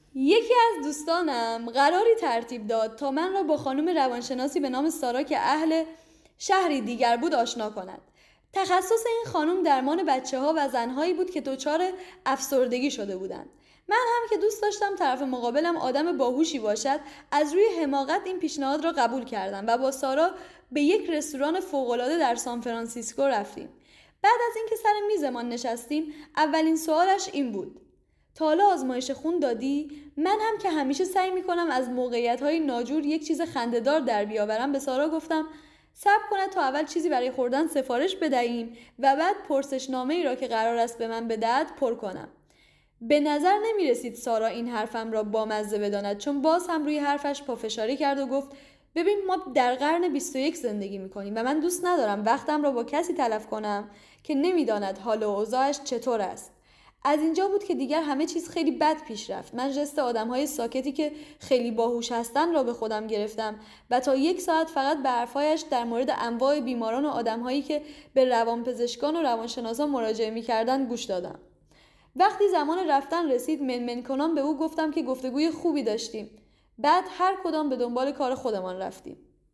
یکی از دوستانم قراری ترتیب داد تا من را با خانم روانشناسی به نام سارا که اهل شهری دیگر بود آشنا کند. تخصص این خانم درمان بچه‌ها و زنهایی بود که دچار افسردگی شده بودند. من هم که دوست داشتم طرف مقابلم آدم باهوشی باشد، از روی حماقت این پیشنهاد را قبول کردم و با سارا به یک رستوران فوق‌العاده در سانفرانسیسکو رفتیم. بعد از اینکه سر میزمان نشستیم، اولین سوالش این بود: تا حالا آزمایش خون دادی؟ من هم که همیشه سعی میکنم از موقعیت‌های ناجور یک چیز خنده‌دار در بیاورم، به سارا گفتم صبر کند تا اول چیزی برای خوردن سفارش بدهیم و بعد پرسشنامه‌ای را که قرار است به من بدهد پر کنم. به نظر نمی رسید سارا این حرفم را بامزه بداند، چون باز هم روی حرفش پافشاری کرد و گفت ببین ما در قرن 21 زندگی میکنیم و من دوست ندارم وقتم را با کسی تلف کنم که نمیداند حال و اوضاعش چطور است. از اینجا بود که دیگر همه چیز خیلی بد پیش رفت. من ژست آدم‌های ساکتی که خیلی باهوش هستن را به خودم گرفتم و تا 1 ساعت فقط به حرفایش در مورد انواع بیماران و آدم‌هایی که به روانپزشکان و روانشناسان مراجعه می‌کردند گوش دادم. وقتی زمان رفتن رسید منمن کنان به او گفتم که گفتگوی خوبی داشتیم. بعد هر کدام به دنبال کار خودمان رفتیم.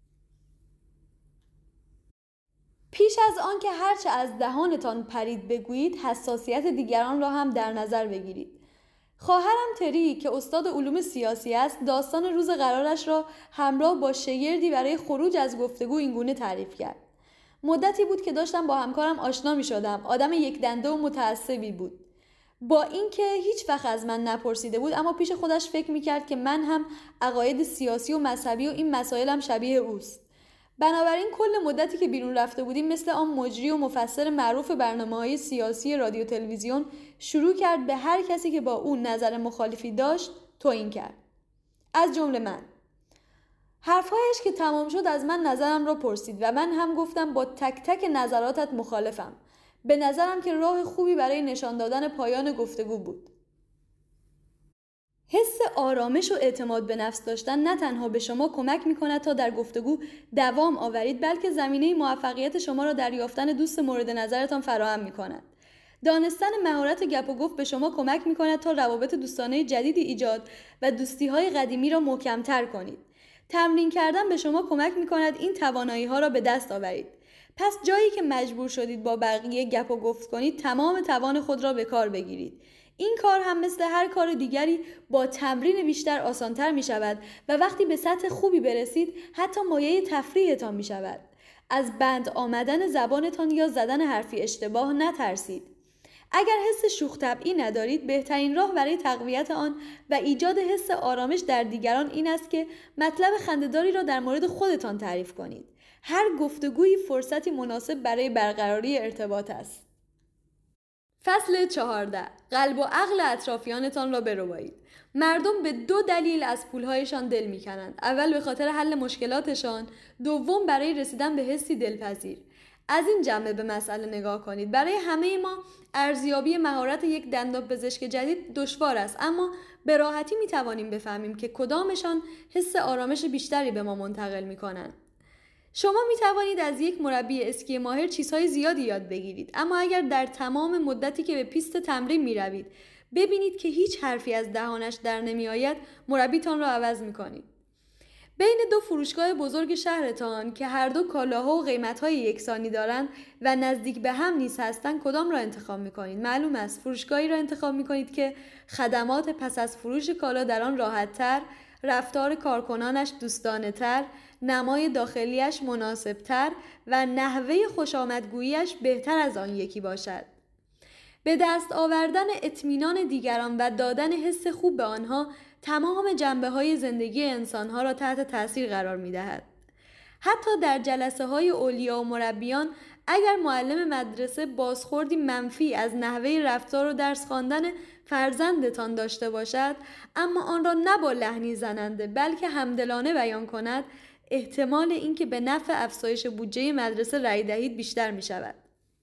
پیش از آن که هرچه از دهانتان پرید بگویید، حساسیت دیگران را هم در نظر بگیرید. خواهرم تری که استاد علوم سیاسی است، داستان روز قرارش را همراه با شگردی برای خروج از گفتگو اینگونه تعریف کرد: مدتی بود که داشتم با همکارم آشنا می شدم. آدم یک دنده و متعصبی بود. با اینکه هیچ وقت از من نپرسیده بود، اما پیش خودش فکر می کرد که من هم عقاید سیاسی و مذهبی و این مسائلم شبیه اوست. بنابراین کل مدتی که بیرون رفته بودیم مثل آن مجری و مفسر معروف برنامه‌های سیاسی رادیو تلویزیون شروع کرد به هر کسی که با او نظر مخالفی داشت توهین کرد، از جمله من. حرفهایش که تمام شد از من نظرم را پرسید و من هم گفتم با تک تک نظراتت مخالفم. به نظرم که راه خوبی برای نشان دادن پایان گفتگو بود. حس آرامش و اعتماد به نفس داشتن نه تنها به شما کمک می‌کند تا در گفتگو دوام آورید، بلکه زمینه موفقیت شما را در یافتن دوست مورد نظرتان فراهم می‌کند. دانستن مهارت گپ و گفت به شما کمک می‌کند تا روابط دوستانه جدیدی ایجاد و دوستی‌های قدیمی را محکم‌تر کنید. تمرین کردن به شما کمک می‌کند این توانایی‌ها را به دست آورید. پس جایی که مجبور شدید با بقیه گپ و گفت کنید، تمام توان خود را به کار بگیرید. این کار هم مثل هر کار دیگری با تمرین بیشتر آسانتر می شود و وقتی به سطح خوبی برسید حتی مایه تفریحتان می شود. از بند آمدن زبانتان یا زدن حرفی اشتباه نترسید. اگر حس شوخ طبعی ندارید، بهترین راه برای تقویت آن و ایجاد حس آرامش در دیگران این است که مطلب خنده‌داری را در مورد خودتان تعریف کنید. هر گفتگویی فرصتی مناسب برای برقراری ارتباط است. فصل 14. قلب و عقل اطرافیانتان را بربایید. مردم به 2 دلیل از پولهایشان دل می‌کنند. اول به خاطر حل مشکلاتشان، دوم برای رسیدن به حسی دلپذیر. از این جنبه به مسئله نگاه کنید. برای همه ما ارزیابی مهارت یک دندانپزشک جدید دشوار است، اما به راحتی می‌توانیم بفهمیم که کدامشان حس آرامش بیشتری به ما منتقل می‌کنند. شما می توانید از یک مربی اسکی ماهر چیزهای زیادی یاد بگیرید، اما اگر در تمام مدتی که به پیست تمرین می روید ببینید که هیچ حرفی از دهانش در نمی آید، مربیتان را عوض می کنید. بین 2 فروشگاه بزرگ شهرتان که هر دو کالاها و قیمتهای یکسانی دارند و نزدیک به هم نیز هستند، کدام را انتخاب می کنید؟ معلوم است فروشگاهی را انتخاب می کنید که خدمات پس از فروش کالا در آن راحت‌تر، رفتار کارکنانش دوستانه‌تر، نمای داخلیش مناسبتر و نحوه خوشامدگوییش بهتر از آن یکی باشد. به دست آوردن اطمینان دیگران و دادن حس خوب به آنها تمام جنبه‌های زندگی انسانها را تحت تأثیر قرار می‌دهد. حتی در جلسه‌های اولیا و مربیان اگر معلم مدرسه بازخوردی منفی از نحوه رفتار و درس خواندن فرزندتان داشته باشد، اما آن را نه با لحنی زننده بلکه همدلانه بیان کند، احتمال اینکه به نفع افزایش بودجه مدرسه رأی دهید بیشتر می شود.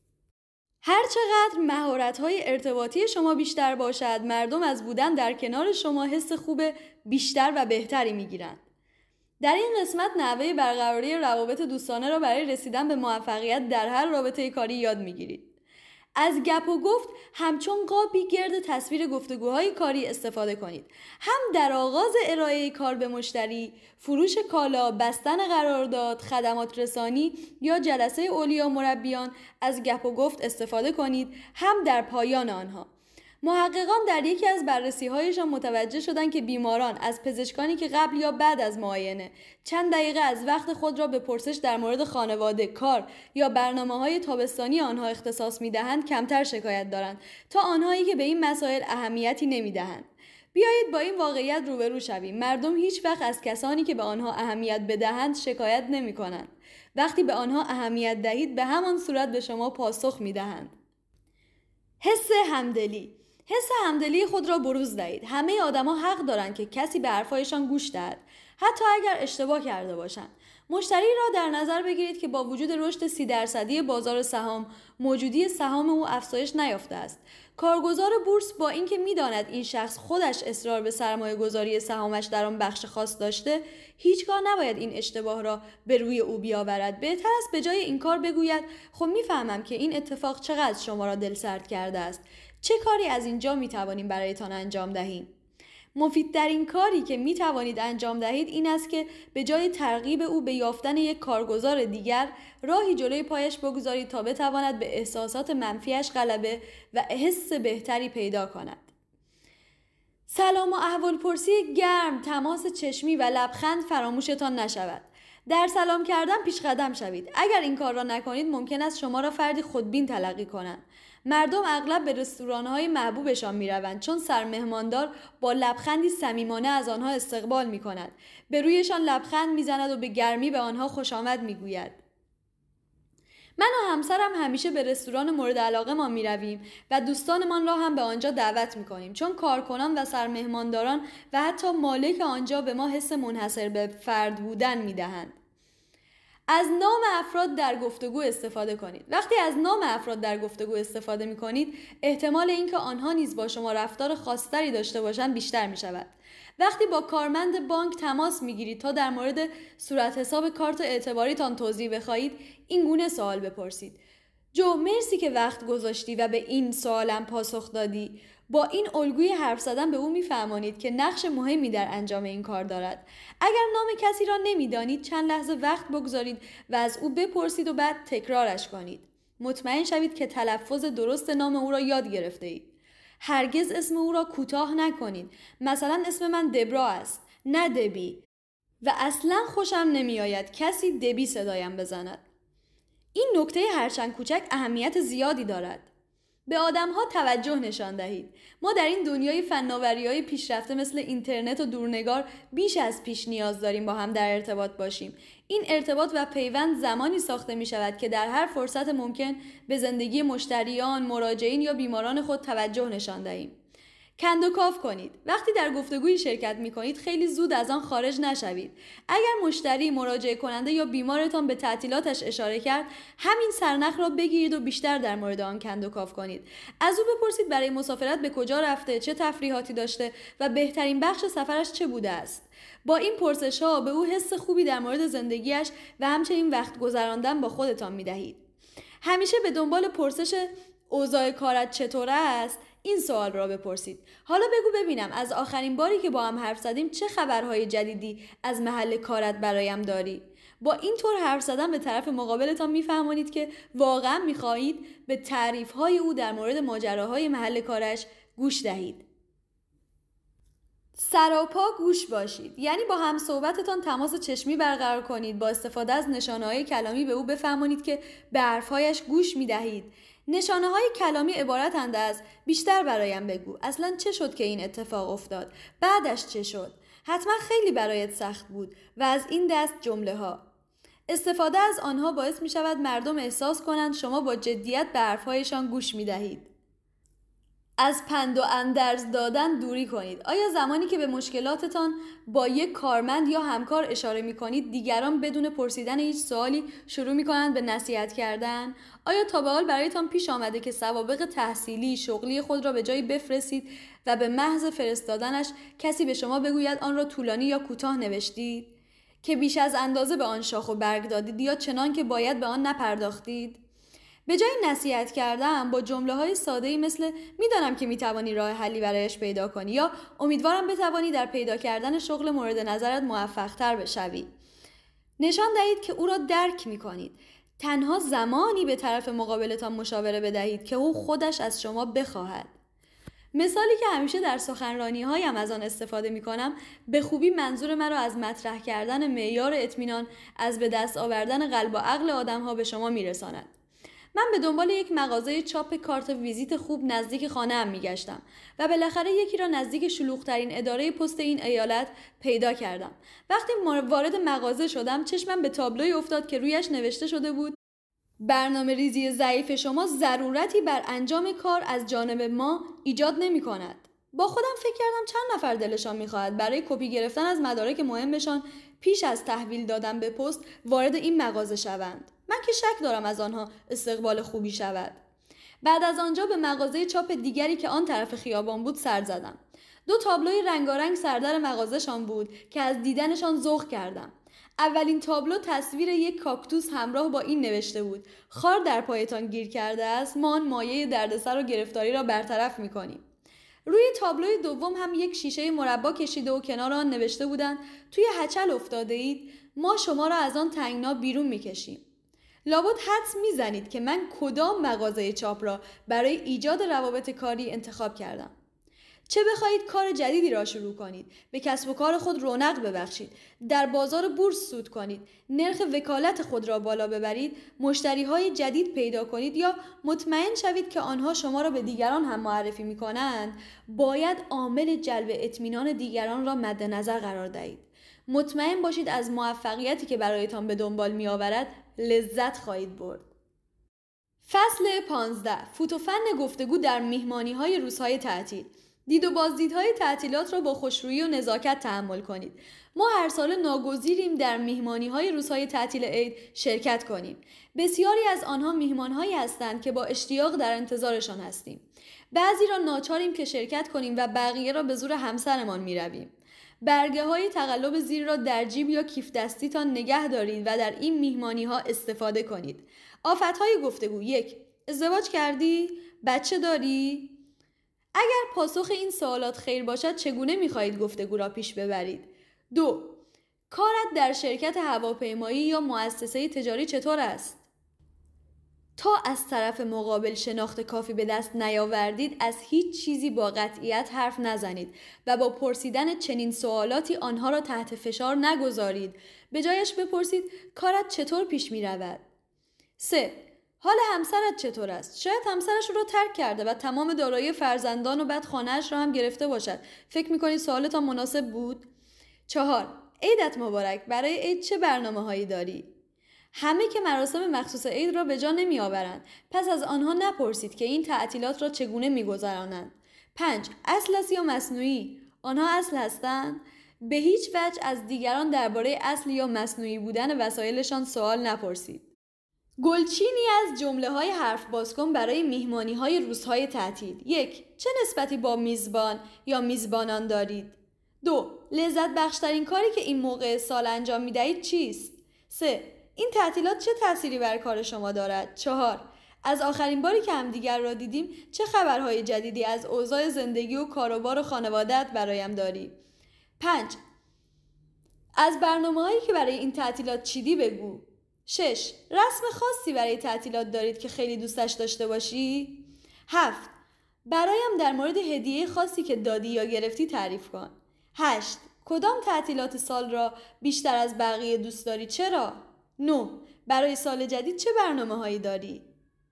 هر چقدر مهارت‌های ارتباطی شما بیشتر باشد، مردم از بودن در کنار شما حس خوب بیشتر و بهتری می‌گیرند. در این قسمت نحوه برقراری روابط دوستانه را برای رسیدن به موفقیت در هر رابطه کاری یاد می‌گیرید. از گپ و گفت همچون قابی گرد تصویر گفتگوهای کاری استفاده کنید. هم در آغاز ارائه کار به مشتری، فروش کالا، بستن قرارداد، خدمات رسانی یا جلسه اولیا مربیان از گپ و گفت استفاده کنید، هم در پایان آنها. محققان در یکی از بررسی‌هایشان متوجه شدند که بیماران از پزشکانی که قبل یا بعد از معاینه چند دقیقه از وقت خود را به پرسش در مورد خانواده، کار یا برنامه‌های تابستانی آنها اختصاص می‌دهند کمتر شکایت دارند تا آنهایی که به این مسائل اهمیتی نمی‌دهند. بیایید با این واقعیت روبرو شویم. مردم هیچ وقت از کسانی که به آنها اهمیت بدهند شکایت نمی‌کنند. وقتی به آنها اهمیت دهید به همان صورت به شما پاسخ می‌دهند. حس همدلی. حس همدلی خود را بروز دهید. همه آدما حق دارند که کسی به حرفایشان گوش دهد، حتی اگر اشتباه کرده باشند. مشتری را در نظر بگیرید که با وجود رشد 30% بازار سهام، موجودی سهام او افزایش نیافته است. کارگزار بورس با اینکه می‌داند این شخص خودش اصرار به سرمایه‌گذاری سهامش در آن بخش خاص داشته، هیچگاه نباید این اشتباه را به روی او بیاورد. بهتر است به جای این کار بگوید خب می‌فهمم که این اتفاق چقدر شما را دلسرد کرده است. چه کاری از اینجا می‌توانیم برایتان انجام دهیم؟ مفیدترین کاری که می توانید انجام دهید این است که به جای ترغیب او به یافتن یک کارگزار دیگر، راهی جلوی پایش بگذارید تا بتواند به احساسات منفیش غلبه و حس بهتری پیدا کند. سلام و احوالپرسی گرم، تماس چشمی و لبخند فراموشتان نشود. در سلام کردن پیش قدم شوید. اگر این کار را نکنید ممکن است شما را فردی خودبین تلقی کنند. مردم اغلب به رستوران‌های محبوبشان می‌روند چون سرمهماندار با لبخندی صمیمانه از آنها استقبال می‌کند. به رویشان لبخند می‌زند و به گرمی به آنها خوش آمد می‌گوید. من و همسرم همیشه به رستوران مورد علاقه ما می‌رویم و دوستانمان را هم به آنجا دعوت می‌کنیم چون کارکنان و سرمهمانداران و حتی مالک آنجا به ما حس منحصر به فرد بودن می‌دهند. از نام افراد در گفتگو استفاده کنید. وقتی از نام افراد در گفتگو استفاده می کنید، احتمال اینکه آنها نیز با شما رفتار خاص‌تری داشته باشند بیشتر می شود. وقتی با کارمند بانک تماس می گیرید تا در مورد صورت حساب کارت اعتباریتان توضیح بخواهید، این گونه سوال بپرسید: جو، مرسی که وقت گذاشتی و به این سوالم پاسخ دادی. با این الگوی حرف زدن به او می‌فهمانید که نقش مهمی در انجام این کار دارد. اگر نام کسی را نمی‌دانید چند لحظه وقت بگذارید و از او بپرسید و بعد تکرارش کنید. مطمئن شوید که تلفظ درست نام او را یاد گرفته اید. هرگز اسم او را کوتاه نکنید. مثلا اسم من دبرا است، نه دبی. و اصلا خوشم نمی‌آید کسی دبی صدایم بزند. این نکته هرچند کوچک اهمیت زیادی دارد. به آدم‌ها توجه نشان دهید. ما در این دنیای فناوری‌های پیشرفته مثل اینترنت و دورنگار بیش از پیش نیاز داریم با هم در ارتباط باشیم. این ارتباط و پیوند زمانی ساخته می‌شود که در هر فرصت ممکن به زندگی مشتریان، مراجعین یا بیماران خود توجه نشان دهیم. کندوکاو کنید. وقتی در گفتگویی شرکت می‌کنید خیلی زود از آن خارج نشوید. اگر مشتری، مراجعه کننده یا بیمارتان به تعطیلاتش اشاره کرد، همین سرنخ را بگیرید و بیشتر در مورد آن کندوکاو کنید. از او بپرسید برای مسافرت به کجا رفته، چه تفریحاتی داشته و بهترین بخش سفرش چه بوده است. با این پرسش‌ها به او حس خوبی در مورد زندگیش و همچنین وقت گذراندن با خودتان می‌دهید. همیشه به دنبال پرسش اوضاع کارت چطور است؟ این سوال را بپرسید. حالا بگو ببینم از آخرین باری که با هم حرف زدیم چه خبرهای جدیدی از محل کارت برایم داری؟ با این طور حرف زدن به طرف مقابلتان میفهمانید که واقعا میخواهید به تعریفهای او در مورد ماجراهای محل کارش گوش دهید. سراپا گوش باشید، یعنی با هم صحبتتان تماس چشمی برقرار کنید. با استفاده از نشانه‌های کلامی به او بفهمانید که به حرفهایش گوش میدهید. نشانه‌های کلامی عبارتند از: بیشتر برایم بگو، اصلاً چه شد که این اتفاق افتاد؟ بعدش چه شد؟ حتما خیلی برایت سخت بود. و از این دست جمله‌ها. استفاده از آنها باعث می شود مردم احساس کنند شما با جدیت به حرفهایشان گوش می دهید. از پند و اندرز دادن دوری کنید. آیا زمانی که به مشکلاتتان با یک کارمند یا همکار اشاره می کنید دیگران بدون پرسیدن هیچ سوالی شروع می کنند به نصیحت کردن؟ آیا تا به حال برایتان پیش آمده که سوابق تحصیلی، شغلی خود را به جایی بفرستید و به محض فرستادنش کسی به شما بگوید آن را طولانی یا کوتاه نوشتید؟ که بیش از اندازه به آن شاخ و برگ دادید یا چنان که باید به آن نپرداختید؟ به جای نصیحت کردن با جمله‌های ساده‌ای مثل میدانم که میتوانی راه حلی برایش پیدا کنی یا امیدوارم بتوانی در پیدا کردن شغل مورد نظرت موفق‌تر بشوی، نشان دهید که او را درک می‌کنید. تنها زمانی به طرف مقابلتان مشاوره بدهید که او خودش از شما بخواهد. مثالی که همیشه در سخنرانی‌هایم از آن استفاده می‌کنم به خوبی منظور مرا از مطرح کردن معیار اطمینان از به دست آوردن قلب و عقل آدم‌ها به شما می‌رساند. من به دنبال یک مغازه چاپ کارت ویزیت خوب نزدیک خانه‌ام می‌گشتم و بالاخره یکی را نزدیک شلوغ‌ترین اداره پست این ایالت پیدا کردم. وقتی وارد مغازه شدم چشمم به تابلوی افتاد که رویش نوشته شده بود: برنامه ریزی ضعیف شما ضرورتی بر انجام کار از جانب ما ایجاد نمی کند. با خودم فکر کردم چند نفر دلشان می‌خواهد برای کپی گرفتن از مدارک مهمشان پیش از تحویل دادن به پست وارد این مغازه شوند. من که شک دارم از آنها استقبال خوبی شود. بعد از آنجا به مغازه چاپ دیگری که آن طرف خیابان بود سر زدم. 2 تابلوی رنگارنگ سردر مغازه‌شان بود که از دیدنشان ذوق کردم. اولین تابلو تصویر یک کاکتوس همراه با این نوشته بود: خار در پایتان گیر کرده است، ما آن مایه دردسر و گرفتاری را برطرف می‌کنیم. روی تابلوی دوم هم یک شیشه مربا کشیده و کنار آن نوشته بودند: توی هچل افتاده اید، ما شما را از آن تنگنا بیرون می‌کشیم. لابد حدس می‌زنید که من کدام مغازه چاپ را برای ایجاد روابط کاری انتخاب کردم. چه بخواهید کار جدیدی را شروع کنید، به کسب و کار خود رونق ببخشید، در بازار بورس سود کنید، نرخ وکالت خود را بالا ببرید، مشتری‌های جدید پیدا کنید یا مطمئن شوید که آنها شما را به دیگران هم معرفی می‌کنند، باید عامل جلب اطمینان دیگران را مد نظر قرار دهید. مطمئن باشید از موفقیتی که برایتان به دنبال می‌آورد لذت خواهید برد. فصل 15: فوت و فن گفتگو در میهمانی‌های روزهای تعطیل. دید و بازدیدهای تعطیلات را با خوشرویی و نزاکت تحمل کنید. ما هر سال ناگزیریم در میهمانی‌های روزهای تعطیل عید شرکت کنیم. بسیاری از آنها میهمان‌هایی هستند که با اشتیاق در انتظارشان هستیم. بعضی را ناچاریم که شرکت کنیم و بقیه را به زور همسرمان می‌رویم. برگه‌های تقلب زیر را در جیب یا کیف دستیتان نگه دارید و در این میهمانی‌ها استفاده کنید. آفت‌های گفتگو: 1. ازدواج کردی؟ بچه داری؟ اگر پاسخ این سوالات خیر باشد چگونه می‌خواهید گفتگو را پیش ببرید؟ 2. کارت در شرکت هواپیمایی یا مؤسسه تجاری چطور است؟ تا از طرف مقابل شناخت کافی به دست نیاوردید از هیچ چیزی با قطعیت حرف نزنید و با پرسیدن چنین سوالاتی آنها را تحت فشار نگذارید. به جایش بپرسید کارت چطور پیش می رود؟ 3. حال همسرت چطور است؟ شاید همسرش رو ترک کرده و تمام دارایی فرزندان و بعد خانه‌اش را هم گرفته باشد. فکر می‌کنید سوالتان مناسب بود؟ 4. عیدت مبارک. برای عید چه برنامه‌هایی داری؟ همه که مراسم مخصوص عید را به جا نمی‌آورند. پس از آنها نپرسید که این تعطیلات را چگونه می‌گذرانند. 5. اصل است یا مصنوعی؟ آنها اصل هستند؟ به هیچ وجه از دیگران درباره اصل یا مصنوعی بودن وسایلشان سوال نپرسید. گلچینی از جمله‌های حرف باز کن برای میهمانی‌های روزهای تعطیل. 1. چه نسبتی با میزبان یا میزبانان دارید؟ 2. لذت بخشترین کاری که این موقع سال انجام می‌دهید چیست؟ 3. این تعطیلات چه تأثیری بر کار شما دارد؟ 4. از آخرین باری که همدیگر را دیدیم چه خبرهای جدیدی از اوضاع زندگی و کاروبار و خانواده‌ات برایم داری؟ 5. از برنامه‌هایی که برای این تعطیلات چیدی بگو. 6. رسم خاصی برای تعطیلات دارید که خیلی دوستش داشته باشی؟ 7. برایم در مورد هدیه خاصی که دادی یا گرفتی تعریف کن. 8. کدام تعطیلات سال را بیشتر از بقیه دوست داری؟ چرا؟ 9. برای سال جدید چه برنامه‌هایی داری؟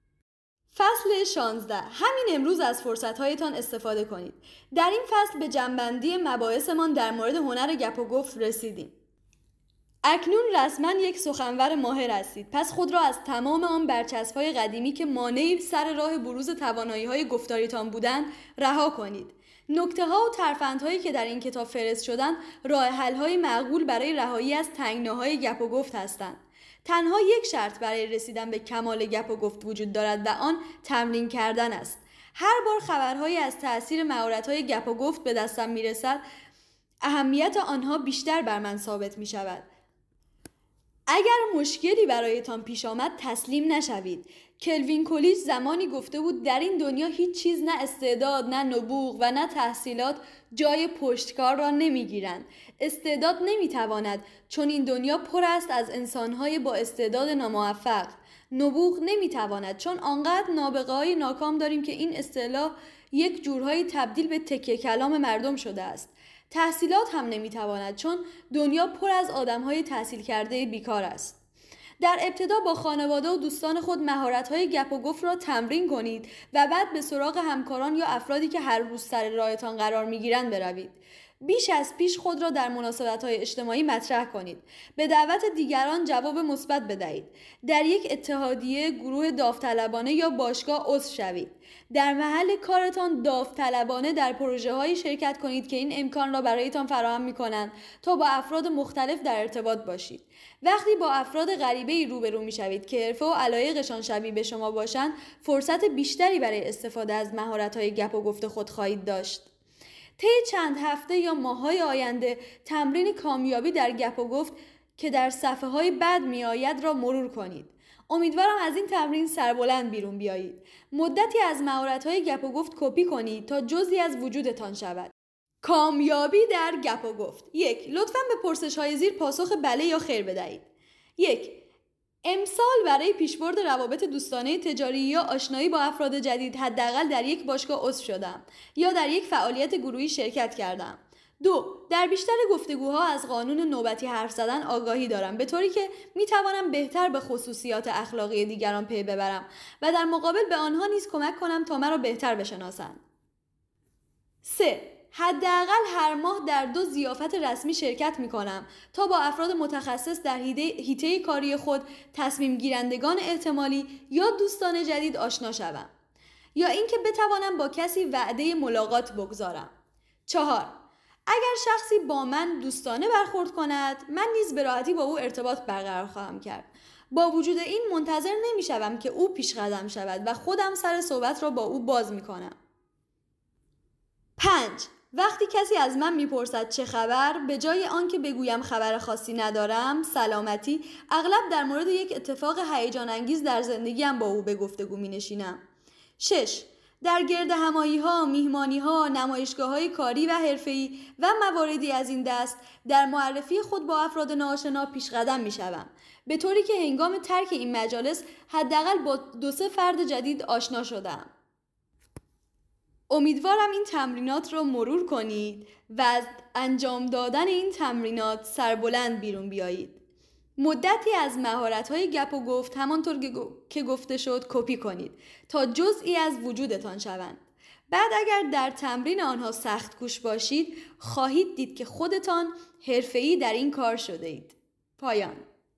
فصل 16. همین امروز از فرصت‌هایتان استفاده کنید. در این فصل به جمع‌بندی مباحثمان در مورد هنر گپ و گفت رسیدیم. اکنون رسما یک سخنور ماهر هستید. پس خود را از تمام آن برچسب‌های قدیمی که مانعی سر راه بروز توانایی‌های گفتاریتان بودند رها کنید. نکته‌ها و ترفندهایی که در این کتاب فهرست شدند راه حل‌های معقول برای رهایی از تنگناهای گپ و گفت هستند. تنها یک شرط برای رسیدن به کمال گپ و گفت وجود دارد و آن تمرین کردن است. هر بار خبرهایی از تأثیر مهارت‌های گپ و گفت به دستم می‌رسد، اهمیت آنها بیشتر بر من ثابت می‌شود. اگر مشکلی برایتان پیش آمد تسلیم نشوید. کلوین کولیج زمانی گفته بود در این دنیا هیچ چیز، نه استعداد، نه نبوغ و نه تحصیلات جای پشتکار را نمیگیرند. استعداد نمیتواند، چون این دنیا پر است از انسانهای با استعداد ناموفق. نبوغ نمیتواند، چون آنقدر نابغه‌های ناکام داریم که این اصطلاح یک جورهایی تبدیل به تکیه کلام مردم شده است. تحصیلات هم نمیتواند، چون دنیا پر از آدمهای تحصیل کرده بیکار است. در ابتدا با خانواده و دوستان خود مهارت‌های گپ و گفت را تمرین کنید و بعد به سراغ همکاران یا افرادی که هر روز سر راهتان قرار می‌گیرند بروید. بیش از پیش خود را در مناسبت‌های اجتماعی مطرح کنید. به دعوت دیگران جواب مثبت بدهید. در یک اتحادیه، گروه داوطلبانه یا باشگاه عضو شوید. در محل کارتان داوطلبانه در پروژه‌هایی شرکت کنید که این امکان را برایتان فراهم می‌کنند تا با افراد مختلف در ارتباط باشید. وقتی با افراد غریبه‌ای روبرو می‌شوید که حرفه و علایقشان شبیه به شما باشند، فرصت بیشتری برای استفاده از مهارت‌های گپ و گفت خود خواهید داشت. طی چند هفته یا ماه‌های آینده تمرین کامیابی در گپ و گفت که در صفحه‌های بعد می‌آید را مرور کنید. امیدوارم از این تمرین سربلند بیرون بیایید. مدتی از مهارت‌های گپ و گفت کپی کنید تا جزئی از وجودتان شود. کامیابی در گپ و گفت. 1. لطفاً به پرسش‌های زیر پاسخ بله یا خیر بدهید. 1. امسال برای پیشبرد روابط دوستانه تجاری یا آشنایی با افراد جدید حداقل در یک باشگاه عضو شدم یا در یک فعالیت گروهی شرکت کردم. 2. در بیشتر گفتگوها از قانون نوبتی حرف زدن آگاهی دارم، به طوری که میتوانم بهتر به خصوصیات اخلاقی دیگران پی ببرم و در مقابل به آنها نیز کمک کنم تا مرا بهتر بشناسند. 3. حداقل هر ماه در 2 ضیافت رسمی شرکت می کنم تا با افراد متخصص در حیطه کاری خود، تصمیم گیرندگان احتمالی یا دوستان جدید آشنا شوم، یا اینکه بتوانم با کسی وعده ملاقات بگذارم. 4. اگر شخصی با من دوستانه برخورد کند، من نیز به راحتی با او ارتباط برقرار خواهم کرد. با وجود این منتظر نمی شوم که او پیش قدم شود و خودم سر صحبت را با او باز می کنم. 5. وقتی کسی از من میپرسد چه خبر، به جای آنکه بگویم خبر خاصی ندارم، سلامتی، اغلب در مورد یک اتفاق هیجان انگیز در زندگیم با او به گفتگو مینشینم. 6. در گرد همایی‌ها، میهمانی‌ها، نمایشگاه‌های کاری و حرفه‌ای و مواردی از این دست در معرفی خود با افراد ناآشنا پیش قدم میشوم، به طوری که هنگام ترک این مجالس حداقل با 2-3 فرد جدید آشنا شدم. امیدوارم این تمرینات رو مرور کنید و از انجام دادن این تمرینات سربلند بیرون بیایید. مدتی از مهارت‌های گپ و گفت همانطور که گفته شد کپی کنید تا جزئی از وجودتان شوند. بعد اگر در تمرین آنها سخت کوش باشید، خواهید دید که خودتان حرفه‌ای در این کار شده اید. پایان.